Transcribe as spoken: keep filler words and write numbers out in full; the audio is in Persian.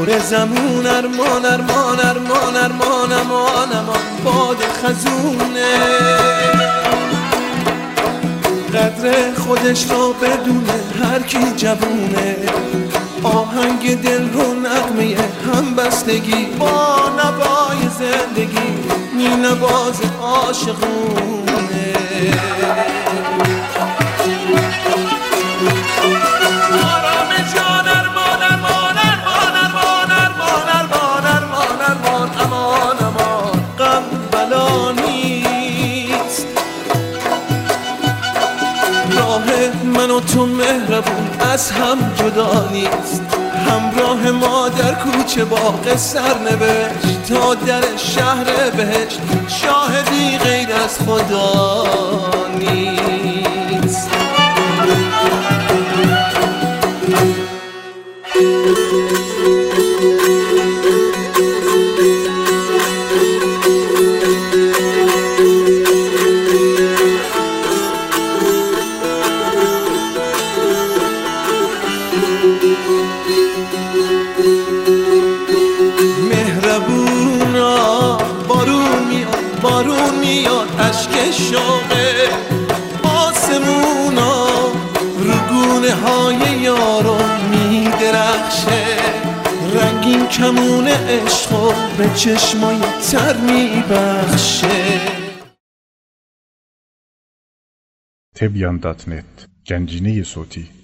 زمون ارمان ارمان ارمان ارمان امان امان باد خزونه قدر خودش را بدونه هر کی جوونه آهنگ دل رو نغمه همبستگی با نوای زندگی می نواز عاشقونه آرام جان ارمان ارمان ارمان ارمان ارمان ارمان ارمان ارمان امان امان غم بلا نیست راه من و تو مهربون از هم جدا نیست همراه ما در کوچه باغ سرنوشت تا در شهر بهشت شاهدی غیر از خدا نیست مهربونا بارون میاد بارون میاد اشک شوقه آسمونا رگونه های یارو میدرخشه رنگین کمون عشقو به چشمای تر میبخشه. تبیان دات نت گنجینه صوتی